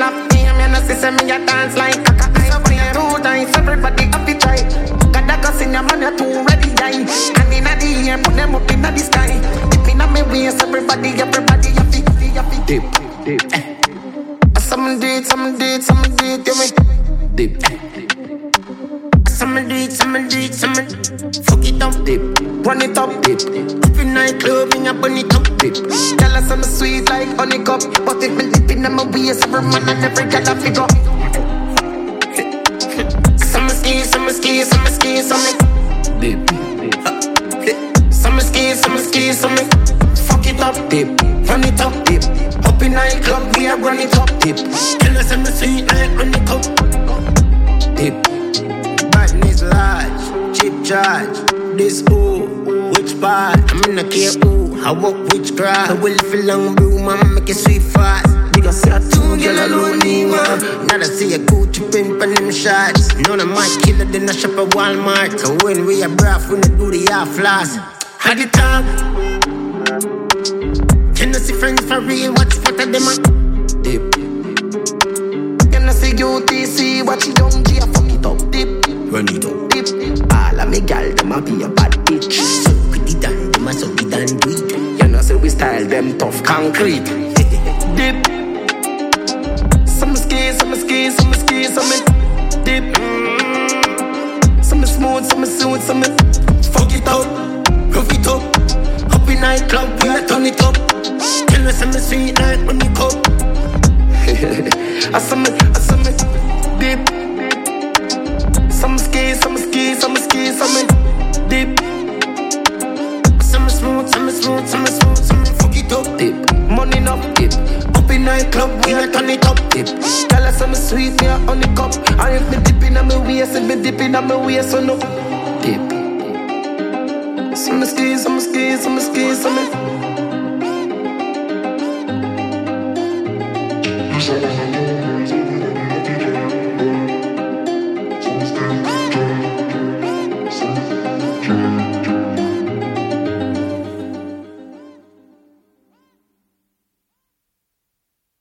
of fame, you know, see me a dance like a so when you too nice, everybody happy try. Got that gas in your man, you're too ready, die. And in the air, put them up in the sky. Dip in my waist, everybody happy, dip. Some do it, you me dip. Some do it, fuck it up, dip. Run it up, dip. Up in nightclub, in a bunny top, dip. Tell us I'm sweet like honeycomb, but if me dip in my waist, every man and every girl I figure. Some ski, dip. Some fuck it up, dip. Run it up, dip. Up in nightclub, we are run it up, dip. Tell us I'm sweet like honeycomb, dip. Badness large, cheap charge. This ooh, which part? I'm in a care ooh, I walk which grass. I will feel long blue, man, make it sweet fast. Because see a two girl alone, man. Now I see a Gucci pimp and them shots. None of my killer, then I shop at Walmart. So when we are braff, we don't do the half floss. Had it talk. Can you see friends for real? Watch what of them are dip. Can you see UTC? Watch it down, G, I fuck it up, dip. Run it up, dip. All of me gal, them a be a bad bitch. So pretty done, them a so be done do it. You know say we style them tough concrete. Dip. Some dip. Some smooth, some fuck it up, rough it up. Up in nightclub, we a turn it up. Tell us I'm sweet like honeycomb. I some dip. Some dip. Some smooth, fuck it up, dip. Money enough, dip. Up in nightclub, we a turn it up, dip. Tell us I'm sweet, me a honeycomb. And if me dipping on my waist, if me dipping on my waist, so no dip. Some skis.